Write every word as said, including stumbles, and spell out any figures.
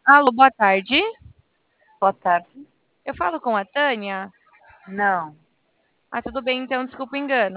Alô, boa tarde. Boa tarde. Eu falo com a Tânia? Não. Ah, tudo bem, então, desculpa o engano.